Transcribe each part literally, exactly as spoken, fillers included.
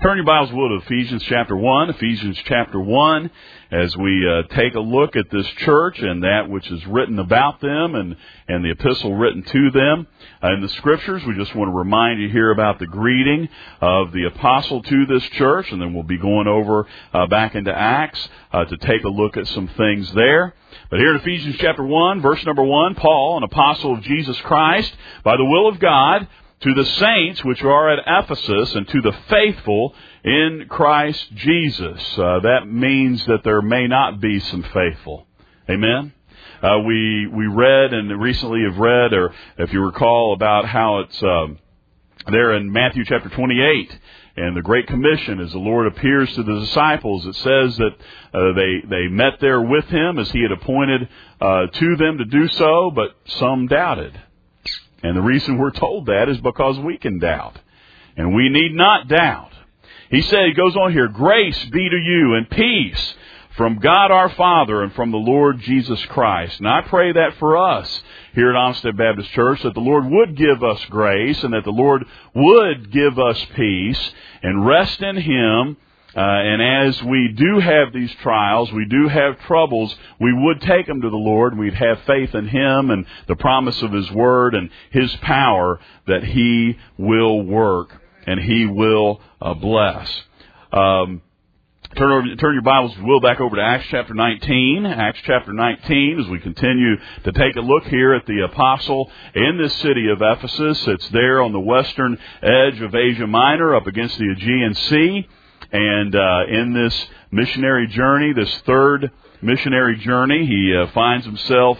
Turn your Bibles, will, to Ephesians chapter one. Ephesians chapter one, as we uh, take a look at this church and that which is written about them and, and the epistle written to them. Uh, in the Scriptures, we just want to remind you here about the greeting of the apostle to this church, and then we'll be going over uh, back into Acts uh, to take a look at some things there. But here in Ephesians chapter one, verse number one, Paul, an apostle of Jesus Christ, by the will of God, to the saints which are at Ephesus, and to the faithful in Christ Jesus. Uh, that means that there may not be some faithful. Amen? Uh, we we read and recently have read, or if you recall, about how it's um, there in Matthew chapter twenty-eight, and the Great Commission, as the Lord appears to the disciples, it says that uh, they they met there with Him as He had appointed uh, to them to do so, but some doubted. And the reason we're told that is because we can doubt. And we need not doubt. He said, he goes on here, grace be to you and peace from God our Father and from the Lord Jesus Christ. And I pray that for us here at Olmsted Baptist Church, that the Lord would give us grace and that the Lord would give us peace and rest in Him. Uh, and as we do have these trials, we do have troubles, we would take them to the Lord. We'd have faith in Him and the promise of His Word and His power that He will work and He will uh, bless. Um, turn, over, turn your Bibles, if you will, back over to Acts chapter nineteen. Acts chapter nineteen, as we continue to take a look here at the apostle in this city of Ephesus. It's there on the western edge of Asia Minor, up against the Aegean Sea. And uh, in this missionary journey, this third missionary journey, he uh, finds himself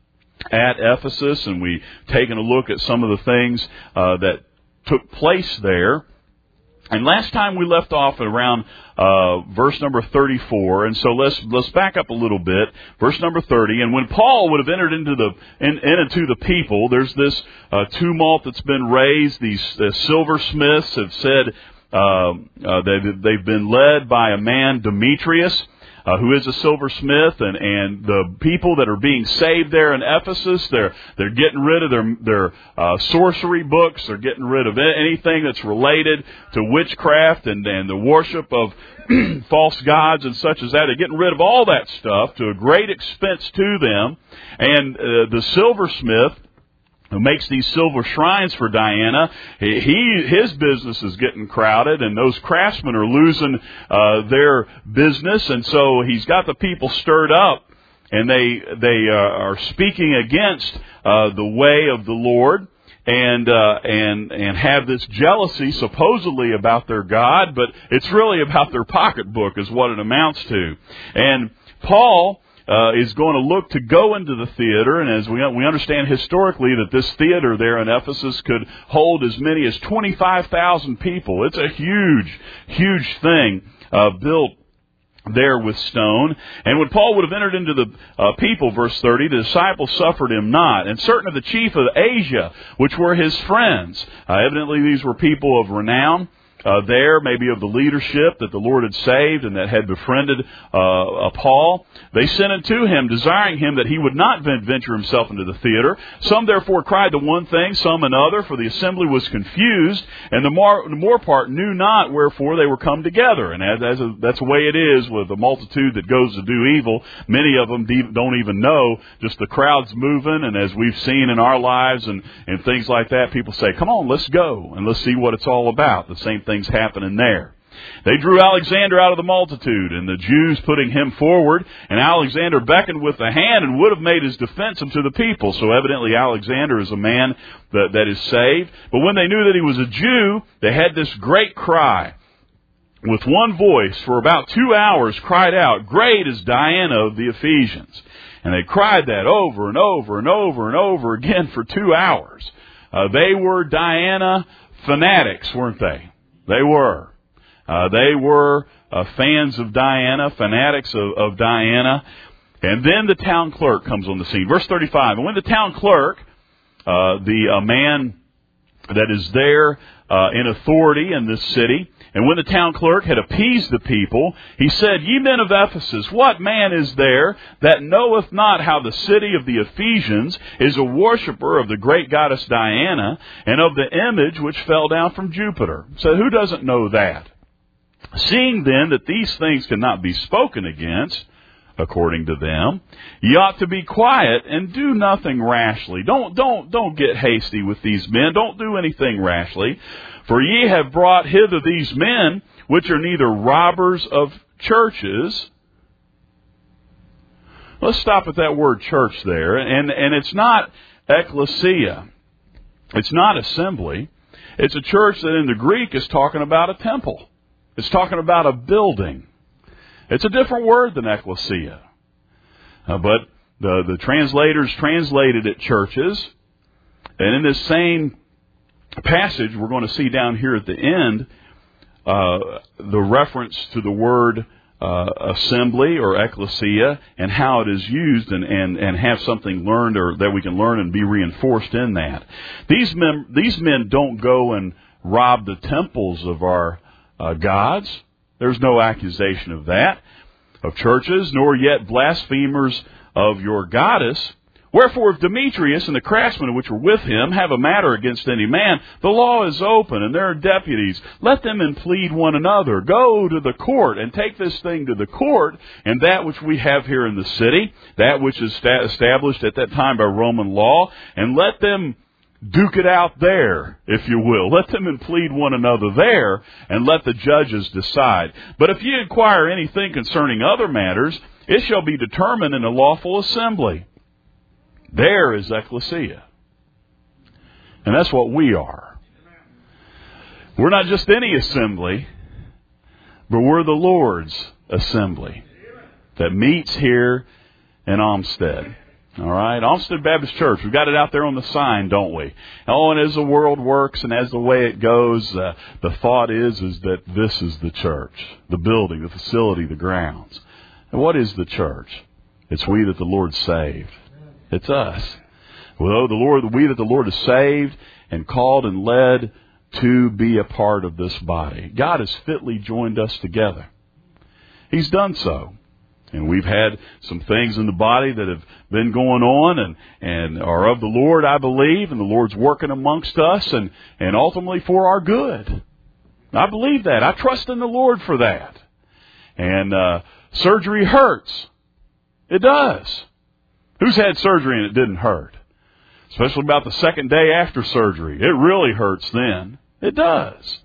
at Ephesus, and we've taken a look at some of the things uh, that took place there. And last time we left off at around uh, verse number thirty-four, and so let's let's back up a little bit. Verse number thirty, and when Paul would have entered into the in, into the people, there's this uh, tumult that's been raised. These uh, silversmiths have said. Uh, uh, they, they've been led by a man, Demetrius, uh, who is a silversmith, and, and the people that are being saved there in Ephesus, they're they're getting rid of their their uh, sorcery books. They're getting rid of anything that's related to witchcraft and, and the worship of false gods and such as that. They're getting rid of all that stuff to a great expense to them. And uh, the silversmith, who makes these silver shrines for Diana, he his business is getting crowded, and those craftsmen are losing uh, their business, and so he's got the people stirred up, and they they uh, are speaking against uh, the way of the Lord, and uh, and and have this jealousy supposedly about their God, but it's really about their pocketbook, is what it amounts to. And Paul Uh, is going to look to go into the theater, and as we we understand historically that this theater there in Ephesus could hold as many as twenty-five thousand people. It's a huge, huge thing uh, built there with stone. And when Paul would have entered into the uh, people, verse thirty, the disciples suffered him not. And certain of the chief of Asia, which were his friends, uh, evidently these were people of renown, Uh, there, maybe of the leadership that the Lord had saved and that had befriended uh, Paul. They sent unto him, desiring him that he would not venture himself into the theater. Some therefore cried the one thing, some another, for the assembly was confused, and the more, the more part knew not wherefore they were come together. And as, as a, that's the way it is with the multitude that goes to do evil. Many of them don't even know, just the crowd's moving, and as we've seen in our lives and, and things like that, people say, come on, let's go, and let's see what it's all about. The same thing's happening there. They drew Alexander out of the multitude, and the Jews putting him forward, and Alexander beckoned with the hand and would have made his defense unto the people. So evidently Alexander is a man that, that is saved. But when they knew that he was a Jew, they had this great cry. With one voice, for about two hours, cried out, great is Diana of the Ephesians. And they cried that over and over and over and over again for two hours. Uh, they were Diana fanatics, weren't they? They were. Uh, they were uh, fans of Diana, fanatics of, of Diana. And then the town clerk comes on the scene. Verse thirty-five, and when the town clerk, uh, the uh, man that is there uh, in authority in this city, and when the town clerk had appeased the people, he said, ye men of Ephesus, what man is there that knoweth not how the city of the Ephesians is a worshipper of the great goddess Diana, and of the image which fell down from Jupiter? So who doesn't know that? Seeing then that these things cannot be spoken against, according to them, ye ought to be quiet and do nothing rashly. Don't, don't, don't get hasty with these men. Don't do anything rashly. For ye have brought hither these men, which are neither robbers of churches. Let's stop at that word church there. And, and it's not ecclesia. It's not assembly. It's a church that in the Greek is talking about a temple. It's talking about a building. It's a different word than ecclesia. Uh, but the, the translators translated it churches. And in this same passage, we're going to see down here at the end, uh, the reference to the word uh, assembly or ecclesia and how it is used, and, and, and have something learned or that we can learn and be reinforced in that. These men, these men don't go and rob the temples of our uh, gods. There's no accusation of that, of churches, nor yet blasphemers of your goddess. Wherefore, if Demetrius and the craftsmen which were with him have a matter against any man, the law is open, and there are deputies. Let them implead one another. Go to the court, and take this thing to the court, and that which we have here in the city, that which is sta- established at that time by Roman law, and let them duke it out there, if you will. Let them implead one another there, and let the judges decide. But if ye inquire anything concerning other matters, it shall be determined in a lawful assembly. There is ecclesia. And that's what we are. We're not just any assembly, but we're the Lord's assembly that meets here in Olmsted. All right, Olmsted Baptist Church. We've got it out there on the sign, don't we? Oh, and as the world works and as the way it goes, uh, the thought is is that this is the church, the building, the facility, the grounds. And what is the church? It's we that the Lord saved. It's us. Well, the Lord, we that the Lord has saved and called and led to be a part of this body. God has fitly joined us together. He's done so. And we've had some things in the body that have been going on and, and are of the Lord, I believe, and the Lord's working amongst us and, and ultimately for our good. I believe that. I trust in the Lord for that. And uh, surgery hurts. It does. Who's had surgery and it didn't hurt? Especially about the second day after surgery. It really hurts then. It does.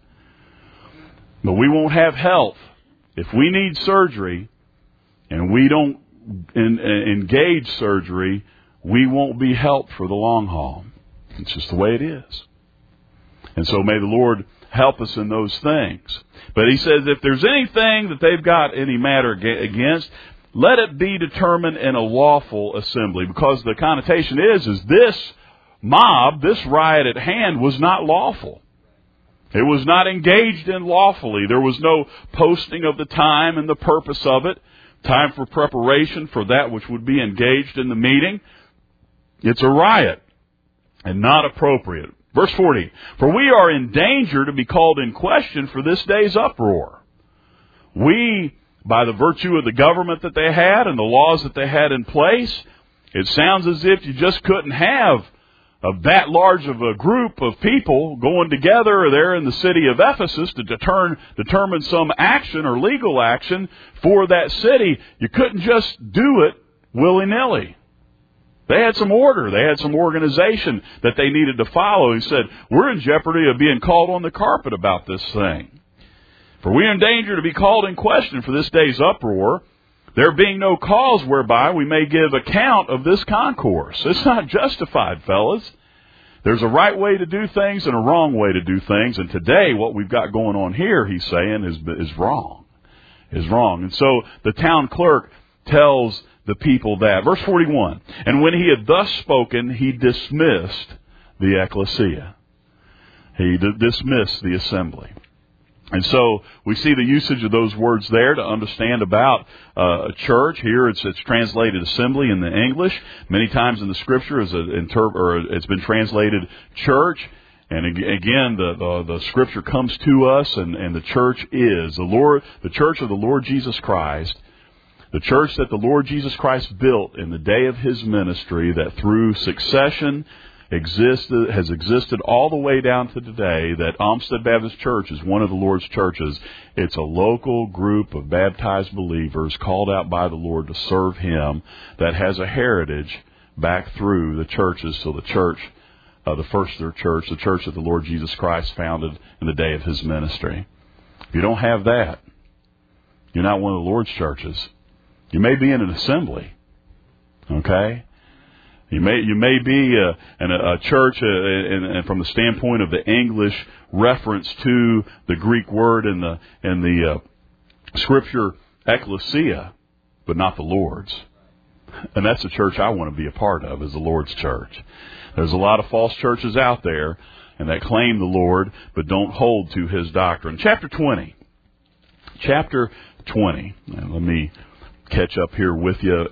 But we won't have health. If we need surgery and we don't in, in, engage surgery, we won't be helped for the long haul. It's just the way it is. And so may the Lord help us in those things. But he says if there's anything that they've got any matter against, let it be determined in a lawful assembly, because the connotation is, is this mob, this riot at hand was not lawful. It was not engaged in lawfully. There was no posting of the time and the purpose of it, time for preparation for that which would be engaged in the meeting. It's a riot and not appropriate. Verse forty, for we are in danger to be called in question for this day's uproar. We, by the virtue of the government that they had and the laws that they had in place, it sounds as if you just couldn't have a, that large of a group of people going together there in the city of Ephesus to determine, determine some action or legal action for that city. You couldn't just do it willy-nilly. They had some order. They had some organization that they needed to follow. He said, we're in jeopardy of being called on the carpet about this thing. For we are in danger to be called in question for this day's uproar, there being no cause whereby we may give account of this concourse. It's not justified, fellas. There's a right way to do things and a wrong way to do things. And today, what we've got going on here, he's saying, is, is wrong. Is wrong. And so the town clerk tells the people that. Verse forty-one, and when he had thus spoken, he dismissed the ecclesia. He d- dismissed the assembly. And so we see the usage of those words there to understand about uh, a church. Here it's, it's translated assembly in the English. Many times in the Scripture is a inter- or it's been translated church. And again, the, the, the Scripture comes to us, and, and the church is the Lord, the church of the Lord Jesus Christ, the church that the Lord Jesus Christ built in the day of His ministry, that through succession existed, has existed all the way down to today, that Olmsted Baptist Church is one of the Lord's churches. It's a local group of baptized believers called out by the Lord to serve Him that has a heritage back through the churches. So the church, uh, the first church, the church that the Lord Jesus Christ founded in the day of His ministry. If you don't have that, you're not one of the Lord's churches. You may be in an assembly, okay? You may you may be a, in a, a church, uh, and, and from the standpoint of the English reference to the Greek word in the in the uh, Scripture, ecclesia, but not the Lord's. And that's the church I want to be a part of, is the Lord's church. There's a lot of false churches out there, and that claim the Lord, but don't hold to His doctrine. Chapter twenty. Chapter twenty. And let me catch up here with you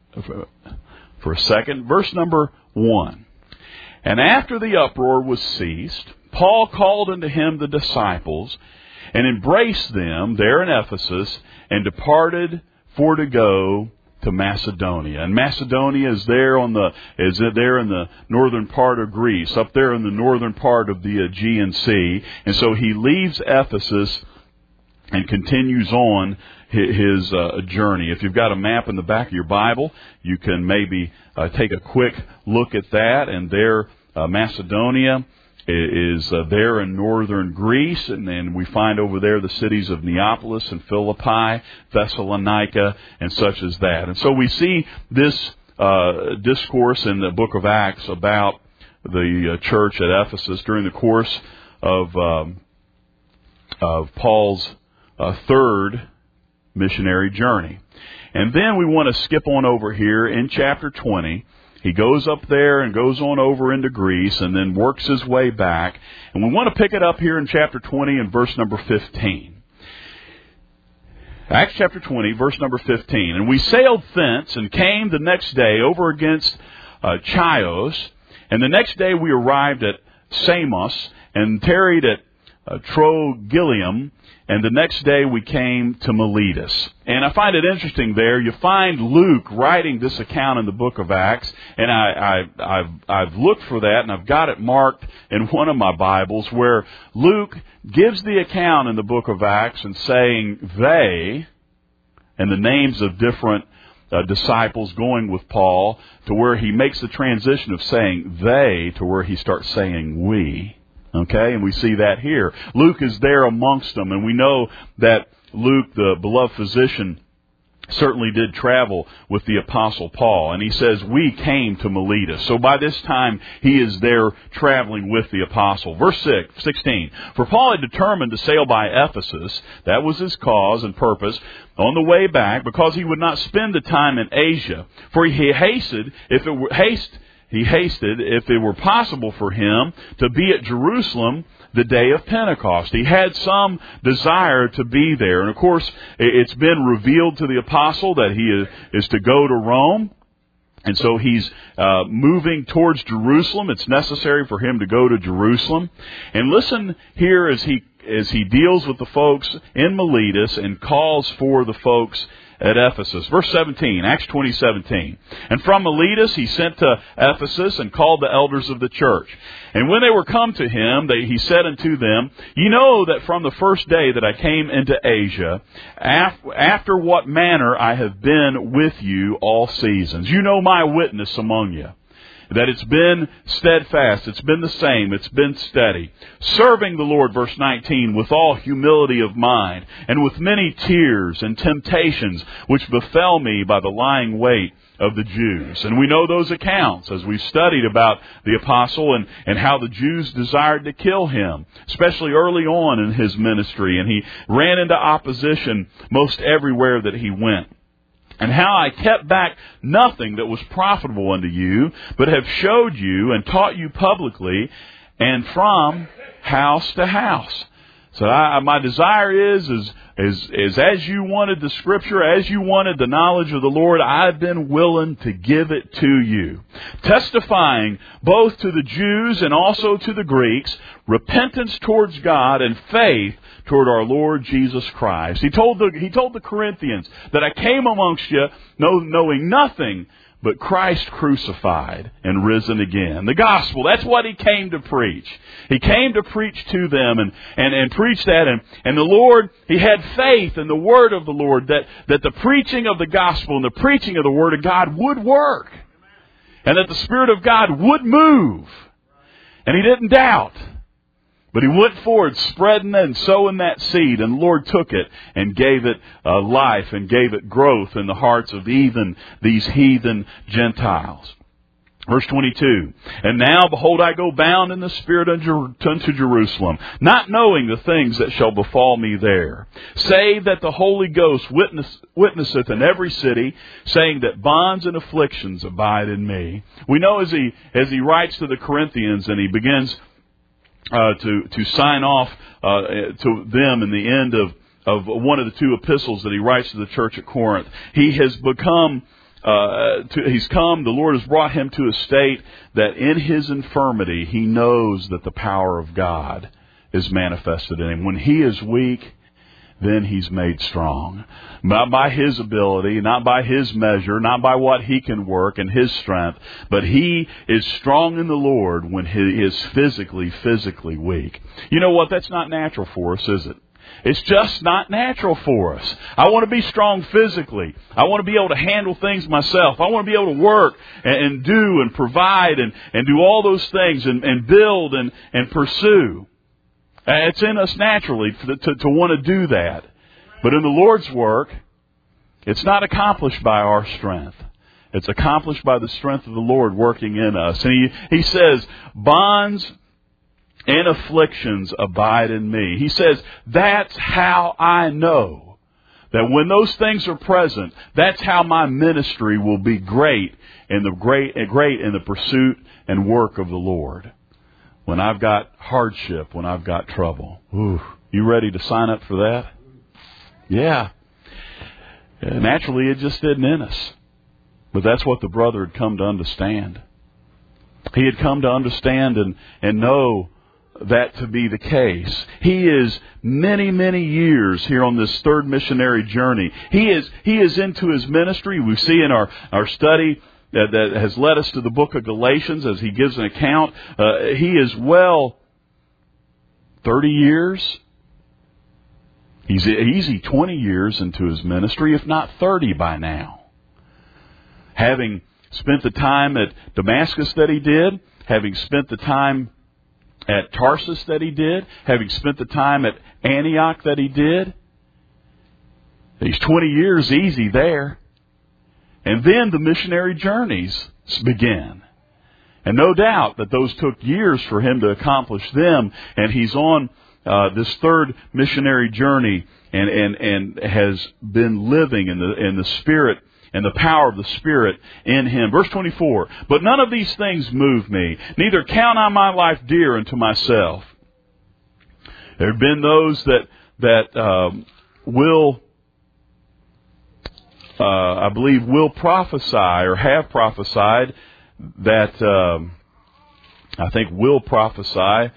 for a second. Verse number one. And after the uproar was ceased, Paul called unto him the disciples, and embraced them there in Ephesus, and departed for to go to Macedonia. And Macedonia is there on the is there in the northern part of Greece, up there in the northern part of the Aegean Sea. And so he leaves Ephesus and continues on his uh, journey. If you've got a map in the back of your Bible, you can maybe uh, take a quick look at that. And there, uh, Macedonia is uh, there in northern Greece, and then we find over there the cities of Neapolis and Philippi, Thessalonica, and such as that. And so we see this uh, discourse in the book of Acts about the uh, church at Ephesus during the course of um, of Paul's uh, third missionary journey. And then we want to skip on over here in chapter twenty. He goes up there and goes on over into Greece and then works his way back. And we want to pick it up here in chapter twenty and verse number fifteen. Acts chapter twenty, verse number fifteen. And we sailed thence and came the next day over against uh, Chios. And the next day we arrived at Samos and tarried at uh, Trogyllium. And the next day we came to Miletus. And I find it interesting there. You find Luke writing this account in the book of Acts. And I, I, I've, I've looked for that, and I've got it marked in one of my Bibles, where Luke gives the account in the book of Acts and saying they, and the names of different uh, disciples going with Paul, to where he makes the transition of saying they to where he starts saying we. Okay, and we see that here. Luke is there amongst them, and we know that Luke, the beloved physician, certainly did travel with the Apostle Paul. And he says, we came to Miletus. So by this time, he is there traveling with the Apostle. Verse six, sixteen. For Paul had determined to sail by Ephesus. That was his cause and purpose. On the way back, because he would not spend the time in Asia. For he hasted, if it were haste, He hasted, if it were possible for him, to be at Jerusalem the day of Pentecost. He had some desire to be there. And of course, it's been revealed to the apostle that he is to go to Rome. And so he's uh, moving towards Jerusalem. It's necessary for him to go to Jerusalem. And listen here as he as he deals with the folks in Miletus and calls for the folks at Ephesus. Verse seventeen, Acts twenty, seventeen. And from Miletus he sent to Ephesus and called the elders of the church. And when they were come to him, they, he said unto them, Ye know that from the first day that I came into Asia, af- after what manner I have been with you all seasons. You know my witness among you. That it's been steadfast, it's been the same, it's been steady. Serving the Lord, verse nineteen, with all humility of mind, and with many tears and temptations, which befell me by the lying weight of the Jews. And we know those accounts as we've studied about the apostle and, and how the Jews desired to kill him, especially early on in his ministry. And he ran into opposition most everywhere that he went. And how I kept back nothing that was profitable unto you, but have showed you and taught you publicly, and from house to house. So I, my desire is, is, is, is as you wanted the Scripture, as you wanted the knowledge of the Lord, I've been willing to give it to you. Testifying both to the Jews and also to the Greeks, repentance towards God and faith toward our Lord Jesus Christ. He told the, he told the Corinthians that I came amongst you know, knowing nothing but Christ crucified and risen again. The gospel, that's what He came to preach. He came to preach to them and, and, and preach that. And, and the Lord, He had faith in the Word of the Lord that, that the preaching of the gospel and the preaching of the Word of God would work. And that the Spirit of God would move. And He didn't doubt. But He went forward spreading and sowing that seed, and the Lord took it and gave it uh, life and gave it growth in the hearts of even these heathen Gentiles. Verse twenty-two, and now, behold, I go bound in the Spirit unto Jerusalem, not knowing the things that shall befall me there, save that the Holy Ghost witness, witnesseth in every city, saying that bonds and afflictions abide in me. We know as he, as he writes to the Corinthians and he begins Uh, to to sign off uh, to them in the end of, of one of the two epistles that he writes to the church at Corinth. He has become, uh, to, he's come, the Lord has brought him to a state that in his infirmity he knows that the power of God is manifested in him. When he is weak, then he's made strong. Not by his ability, not by his measure, not by what he can work and his strength, but he is strong in the Lord when he is physically, physically weak. You know what? That's not natural for us, is it? It's just not natural for us. I want to be strong physically. I want to be able to handle things myself. I want to be able to work and, and do and provide and, and do all those things and, and build and, and pursue. It's in us naturally to, to, to want to do that. But in the Lord's work, it's not accomplished by our strength. It's accomplished by the strength of the Lord working in us. And he, he says, bonds and afflictions abide in me. He says, that's how I know that when those things are present, that's how my ministry will be great in the great, great in the pursuit and work of the Lord. When I've got hardship, when I've got trouble. Ooh, you ready to sign up for that? Yeah. yeah. Naturally, it just isn't in us. But that's what the brother had come to understand. He had come to understand and, and know that to be the case. He is many, many years here on this third missionary journey. He is, he is into his ministry. We see in our, our study That, that has led us to the book of Galatians as he gives an account. Uh, he is well thirty years. He's easy twenty years into his ministry, if not thirty by now. Having spent the time at Damascus that he did, having spent the time at Tarsus that he did, having spent the time at Antioch that he did. He's twenty years easy there. And then the missionary journeys begin. And no doubt that those took years for him to accomplish them. And he's on uh, this third missionary journey and, and, and has been living in the, in the Spirit and the power of the Spirit in him. Verse twenty-four, but none of these things move me, neither count I my life dear unto myself. There have been those that, that um, will... Uh, I believe will prophesy or have prophesied that, um, I think will prophesy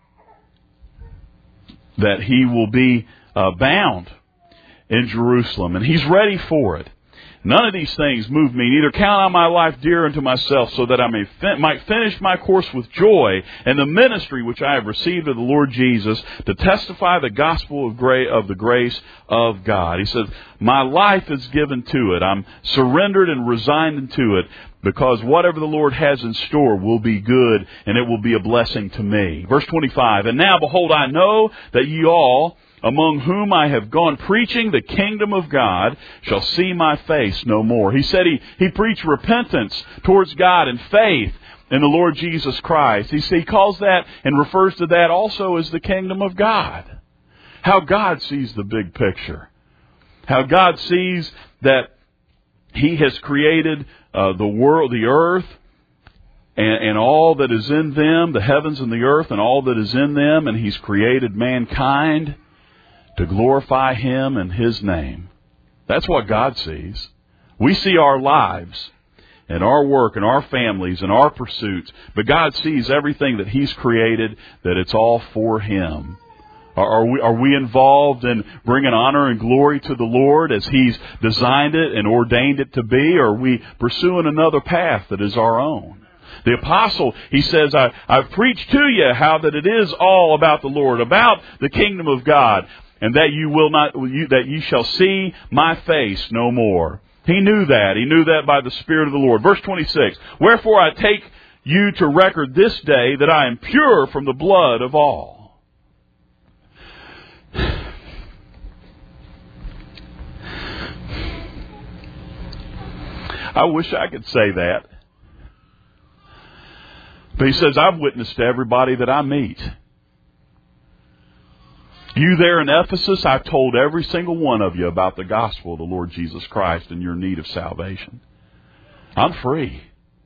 that he will be uh, bound in Jerusalem. And he's ready for it. None of these things move me, neither count I my life dear unto myself, so that I may fin- might finish my course with joy and the ministry which I have received of the Lord Jesus to testify the gospel of, gra- of the grace of God. He says, my life is given to it. I'm surrendered and resigned into it because whatever the Lord has in store will be good and it will be a blessing to me. Verse twenty-five, and now behold, I know that ye all, among whom I have gone preaching the kingdom of God, shall see my face no more. He said he, he preached repentance towards God and faith in the Lord Jesus Christ. He, he calls that and refers to that also as the kingdom of God. How God sees the big picture. How God sees that He has created uh, the world, the earth, and, and all that is in them, the heavens and the earth and all that is in them, and He's created mankind to glorify Him and His name. That's what God sees. We see our lives and our work and our families and our pursuits, but God sees everything that He's created, that it's all for Him. Are we, are we involved in bringing honor and glory to the Lord as He's designed it and ordained it to be? Or are we pursuing another path that is our own? The apostle, he says, I, I've preached to you how that it is all about the Lord, about the kingdom of God, and that you will not, you, that you shall see my face no more. He knew that. He knew that by the Spirit of the Lord. Verse twenty-six, wherefore I take you to record this day that I am pure from the blood of all. I wish I could say that. But he says, I've witnessed to everybody that I meet. You there in Ephesus, I've told every single one of you about the gospel of the Lord Jesus Christ and your need of salvation. I'm free.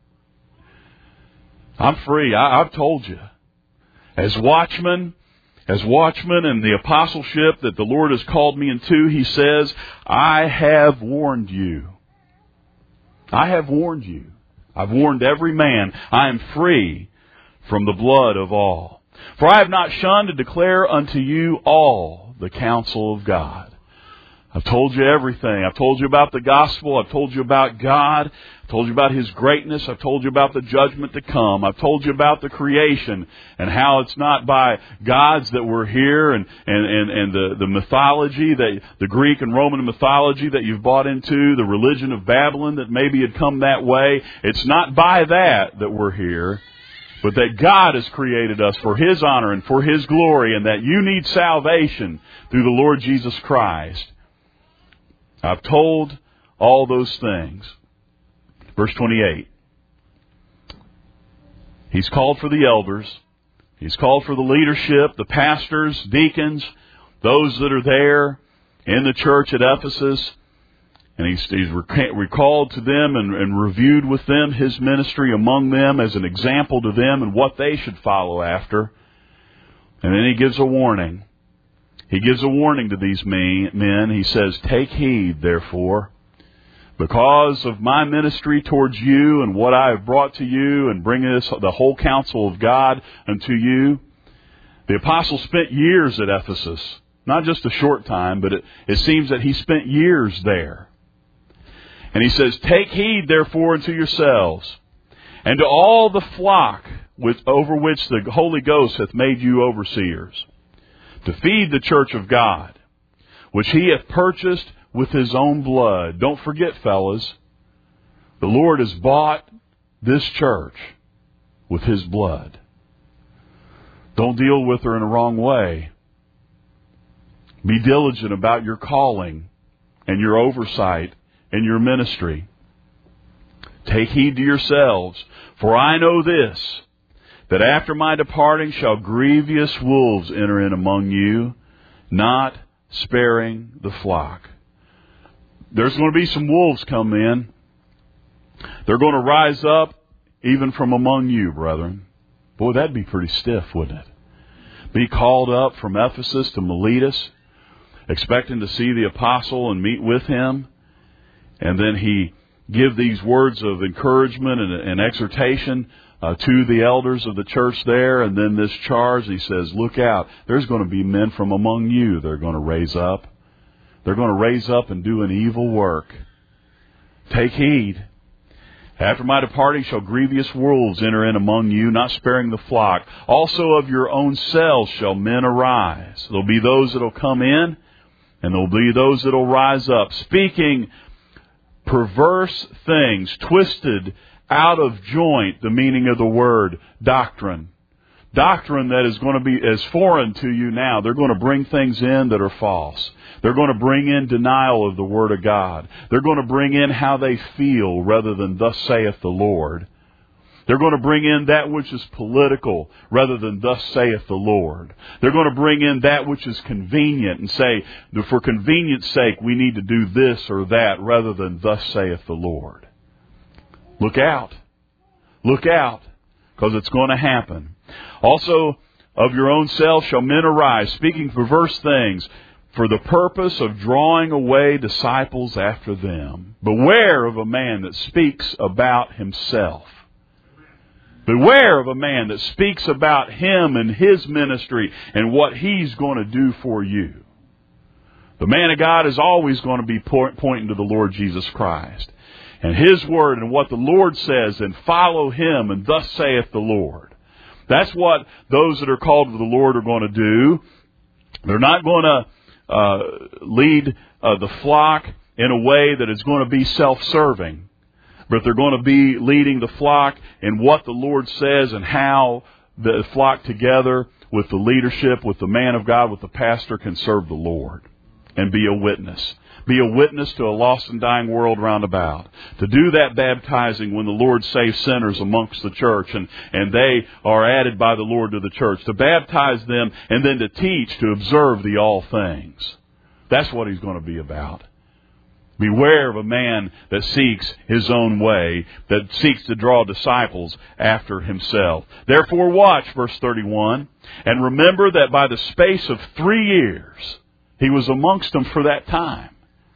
I'm free. I, I've told you. As watchman, as watchman in the apostleship that the Lord has called me into, He says, I have warned you. I have warned you. I've warned every man, I am free from the blood of all. For I have not shunned to declare unto you all the counsel of God. I've told you everything. I've told you about the gospel. I've told you about God. I've told you about His greatness. I've told you about the judgment to come. I've told you about the creation and how it's not by gods that we're here and, and, and, and the, the mythology, that the Greek and Roman mythology that you've bought into, the religion of Babylon that maybe had come that way. It's not by that that we're here, but that God has created us for His honor and for His glory, and that you need salvation through the Lord Jesus Christ. I've told all those things. Verse twenty-eight. He's called for the elders. He's called for the leadership, the pastors, deacons, those that are there in the church at Ephesus. And he's, he's recalled to them and, and reviewed with them His ministry among them as an example to them and what they should follow after. And then He gives a warning. He gives a warning to these men. He says, take heed, therefore, because of my ministry towards you and what I have brought to you and bringing this, the whole counsel of God unto you. The apostle spent years at Ephesus, not just a short time, but it, it seems that he spent years there. And he says, take heed, therefore, unto yourselves and to all the flock with, over which the Holy Ghost hath made you overseers, to feed the church of God, which He hath purchased with His own blood. Don't forget, fellas, the Lord has bought this church with His blood. Don't deal with her in the wrong way. Be diligent about your calling and your oversight and your ministry. Take heed to yourselves, for I know this, that after my departing shall grievous wolves enter in among you, not sparing the flock. There's going to be some wolves come in. They're going to rise up even from among you, brethren. Boy, that'd be pretty stiff, wouldn't it? Be called up from Ephesus to Miletus, expecting to see the apostle and meet with him, and then he give these words of encouragement and, and exhortation Uh, to the elders of the church there, and then this charge, he says, look out, there's going to be men from among you that are going to raise up. They're going to raise up and do an evil work. Take heed. After my departing shall grievous wolves enter in among you, not sparing the flock. Also of your own selves shall men arise. There'll be those that'll come in, and there'll be those that'll rise up, speaking perverse things, twisted out of joint, the meaning of the word doctrine. Doctrine that is going to be as foreign to you now. They're going to bring things in that are false. They're going to bring in denial of the Word of God. They're going to bring in how they feel rather than thus saith the Lord. They're going to bring in that which is political rather than thus saith the Lord. They're going to bring in that which is convenient and say, for convenience sake, we need to do this or that rather than thus saith the Lord. Look out. Look out, because it's going to happen. Also, of your own selves shall men arise, speaking perverse things, for the purpose of drawing away disciples after them. Beware of a man that speaks about himself. Beware of a man that speaks about him and his ministry and what he's going to do for you. The man of God is always going to be pointing to the Lord Jesus Christ and His Word and what the Lord says, and follow Him, and thus saith the Lord. That's what those that are called to the Lord are going to do. They're not going to uh, lead uh, the flock in a way that is going to be self-serving, but they're going to be leading the flock in what the Lord says and how the flock together with the leadership, with the man of God, with the pastor, can serve the Lord and be a witness. Be a witness to a lost and dying world round about. To do that baptizing when the Lord saves sinners amongst the church and, and they are added by the Lord to the church. To baptize them and then to teach, to observe the all things. That's what He's going to be about. Beware of a man that seeks his own way, that seeks to draw disciples after himself. Therefore watch, verse thirty-one, and remember that by the space of three years He was amongst them for that time.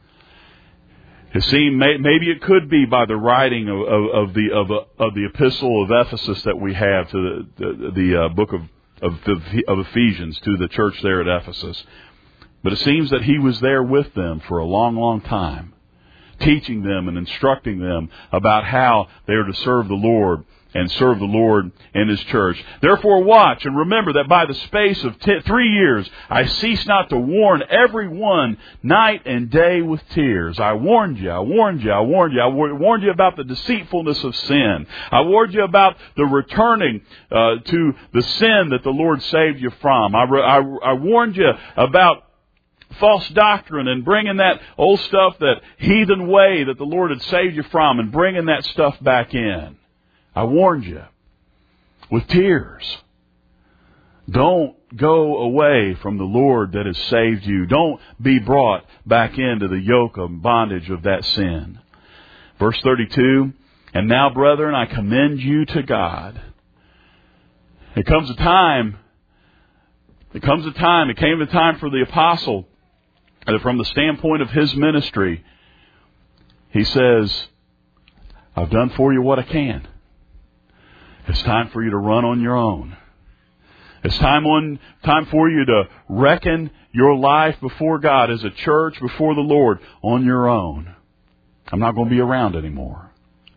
It seemed, maybe it could be by the writing of, of, of the of, of the epistle of Ephesus that we have to the the, the uh, book of, of of Ephesians to the church there at Ephesus. But it seems that he was there with them for a long, long time, teaching them and instructing them about how they are to serve the Lord and serve the Lord in His church. Therefore watch and remember that by the space of t- three years I cease not to warn every one night and day with tears. I warned you, I warned you, I warned you. I warned you about the deceitfulness of sin. I warned you about the returning uh, to the sin that the Lord saved you from. I, re- I, I warned you about false doctrine and bringing that old stuff, that heathen way that the Lord had saved you from, and bringing that stuff back in. I warned you with tears. Don't go away from the Lord that has saved you. Don't be brought back into the yoke of bondage of that sin. Verse thirty-two, and now, brethren, I commend you to God. It comes a time, it comes a time, it came a time for the apostle, that from the standpoint of his ministry, he says, I've done for you what I can. It's time for you to run on your own. It's time on time for you to reckon your life before God as a church before the Lord on your own. I'm not going to be around anymore.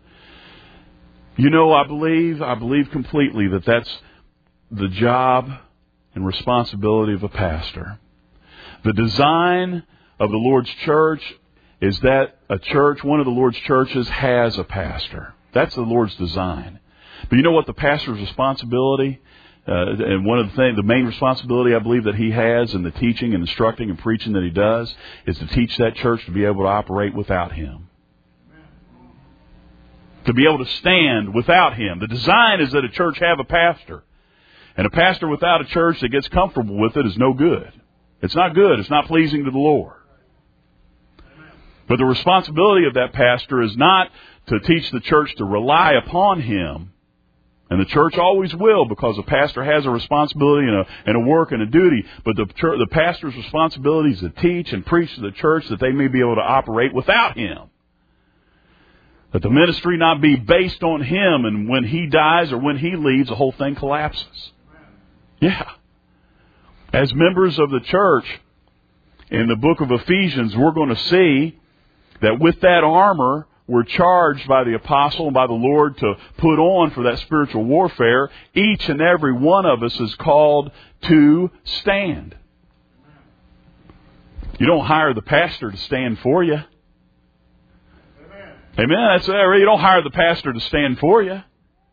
You know, I believe, I believe completely that that's the job and responsibility of a pastor. The design of the Lord's church is that a church, one of the Lord's churches, has a pastor. That's the Lord's design. But you know what the pastor's responsibility, uh, and one of the things, the main responsibility I believe that he has in the teaching and instructing and preaching that he does, is to teach that church to be able to operate without him. To be able to stand without him. The design is that a church have a pastor. And a pastor without a church that gets comfortable with it is no good. It's not good. It's not pleasing to the Lord. But the responsibility of that pastor is not to teach the church to rely upon him. And the church always will, because a pastor has a responsibility and a, and a work and a duty. But the, church, the pastor's responsibility is to teach and preach to the church that they may be able to operate without him. That the ministry not be based on him, and when he dies or when he leaves, the whole thing collapses. Yeah. As members of the church, in the book of Ephesians, we're going to see that with that armor, we're charged by the apostle and by the Lord to put on for that spiritual warfare. Each and every one of us is called to stand. You don't hire the pastor to stand for you. Amen. Amen. That's it. You don't hire the pastor to stand for you.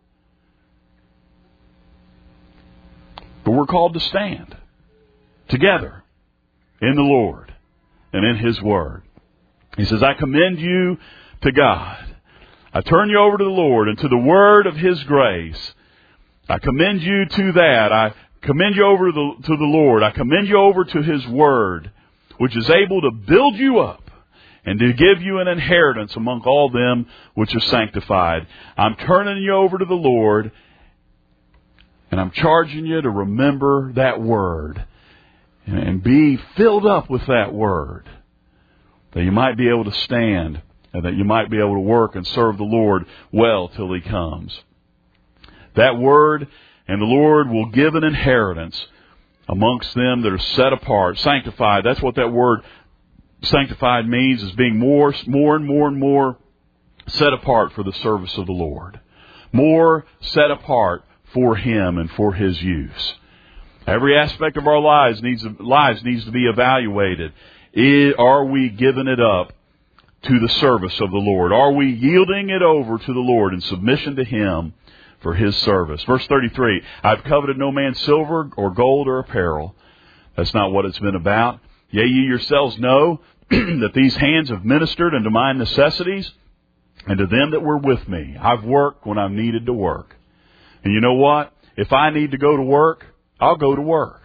But we're called to stand together in the Lord and in His Word. He says, I commend you to God. I turn you over to the Lord and to the Word of His grace. I commend you to that. I commend you over to the, to the Lord. I commend you over to His Word, which is able to build you up and to give you an inheritance among all them which are sanctified. I'm turning you over to the Lord, and I'm charging you to remember that Word and be filled up with that Word, that you might be able to stand and that you might be able to work and serve the Lord well till He comes. that word, and the Lord will give an inheritance amongst them that are set apart, sanctified. That's what that word sanctified means, is being more, more and more and more set apart for the service of the Lord. More set apart for Him and for His use. Every aspect of our lives needs, lives needs to be evaluated. Are we giving it up to the service of the Lord? Are we yielding it over to the Lord in submission to Him for His service? Verse thirty-three, I've coveted no man's silver or gold or apparel. That's not what it's been about. Yea, ye yourselves know that these hands have ministered unto my necessities and to them that were with me. I've worked when I've needed to work. And you know what? If I need to go to work, I'll go to work.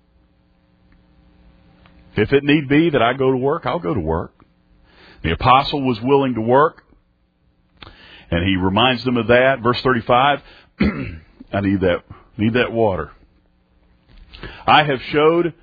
If it need be that I go to work, I'll go to work. The apostle was willing to work, and he reminds them of that. Verse thirty-five, I need that, need that water. I have showed,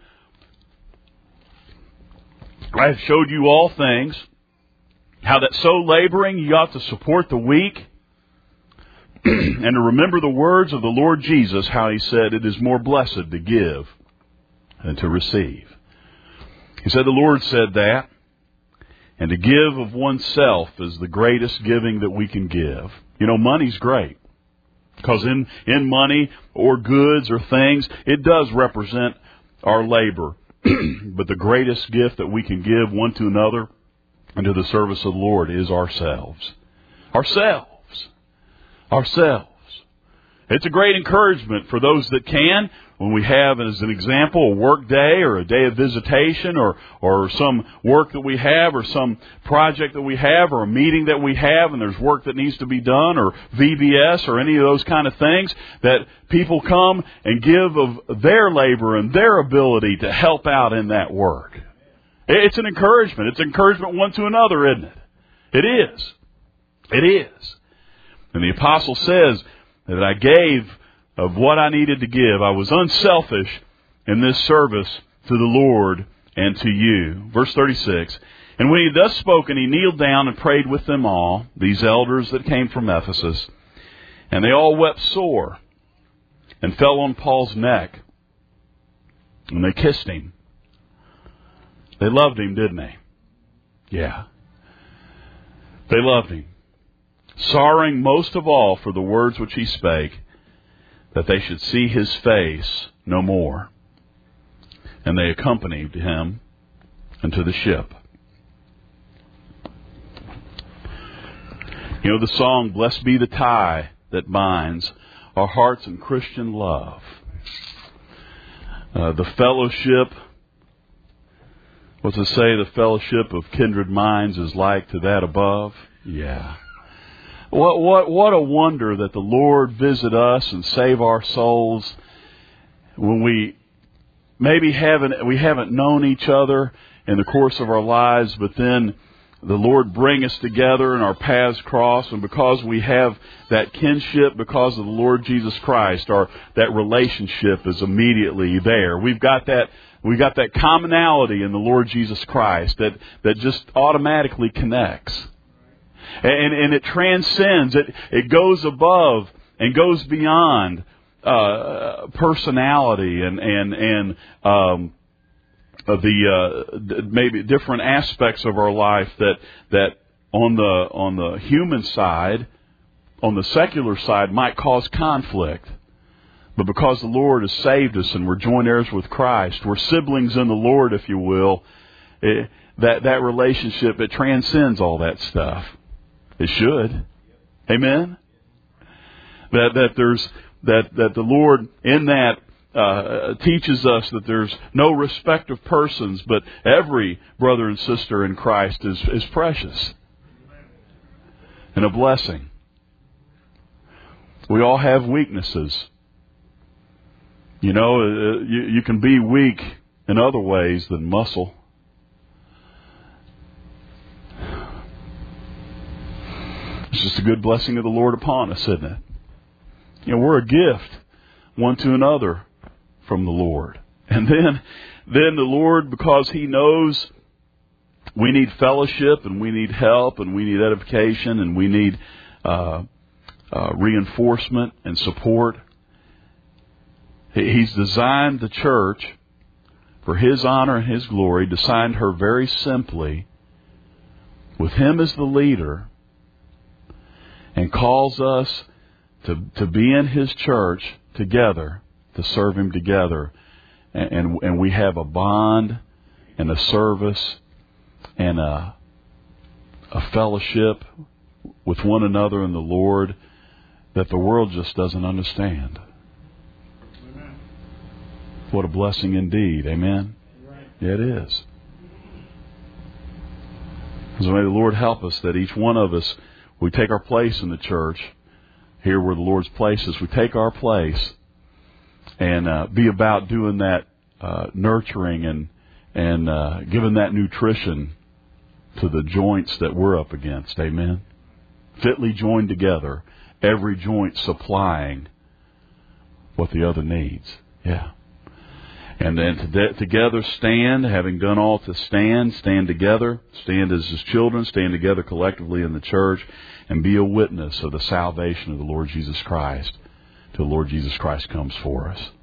I have showed you all things, how that so laboring you ought to support the weak, and to remember the words of the Lord Jesus, how He said, it is more blessed to give than to receive. He said the Lord said that, and to give of oneself is the greatest giving that we can give. You know, money's great, because in, in money or goods or things, it does represent our labor. But the greatest gift that we can give one to another and to the service of the Lord is ourselves. Ourselves. Ourselves. It's a great encouragement for those that can, when we have, as an example, a work day or a day of visitation or, or some work that we have or some project that we have or a meeting that we have and there's work that needs to be done or V B S or any of those kind of things, that people come and give of their labor and their ability to help out in that work. It's an encouragement. It's encouragement one to another, isn't it? It is. It is. And the apostle says that I gave of what I needed to give. I was unselfish in this service to the Lord and to you. Verse thirty-six, and when he had thus spoken, he kneeled down and prayed with them all, these elders that came from Ephesus. And they all wept sore and fell on Paul's neck. And they kissed him. They loved him, didn't they? Yeah. They loved him. Sorrowing most of all for the words which he spake, that they should see his face no more. And they accompanied him unto the ship. You know the song, Blessed Be the Tie that binds our hearts in Christian love. Uh, the fellowship, what's it say, the fellowship of kindred minds is like to that above? Yeah. What what what a wonder that the Lord visit us and save our souls when we maybe haven't we haven't known each other in the course of our lives, but then the Lord bring us together and our paths cross, and because we have that kinship because of the Lord Jesus Christ, our that relationship is immediately there. We've got that we got that commonality in the Lord Jesus Christ that that just automatically connects. And, and it transcends, it, it goes above and goes beyond uh, personality and, and, and um, the uh, maybe different aspects of our life that, that on the, on the human side, on the secular side, might cause conflict. But because the Lord has saved us and we're joint heirs with Christ, we're siblings in the Lord, if you will, it, that, that relationship, it transcends all that stuff. It should. Amen? That that there's that that the Lord in that uh, teaches us that there's no respect of persons, but every brother and sister in Christ is is precious and a blessing. We all have weaknesses. You know, uh, you, you can be weak in other ways than muscle. It's just a good blessing of the Lord upon us, isn't it? You know, we're a gift one to another from the Lord. And then, then the Lord, because He knows we need fellowship and we need help and we need edification and we need uh, uh, reinforcement and support. He's designed the church for His honor and His glory, designed her very simply with Him as the leader, and calls us to, to be in His church together, to serve Him together. And, and, and we have a bond and a service and a, a fellowship with one another in the Lord that the world just doesn't understand. Amen. What a blessing indeed. Amen? Right. Yeah, it is. So may the Lord help us that each one of us, we take our place in the church, here where the Lord's place is, we take our place and uh, be about doing that uh, nurturing and, and uh, giving that nutrition to the joints that we're up against. Amen? Fitly joined together, every joint supplying what the other needs. Yeah. And then to, together stand, having done all to stand, stand together, stand as His children, stand together collectively in the church, and be a witness of the salvation of the Lord Jesus Christ till the Lord Jesus Christ comes for us.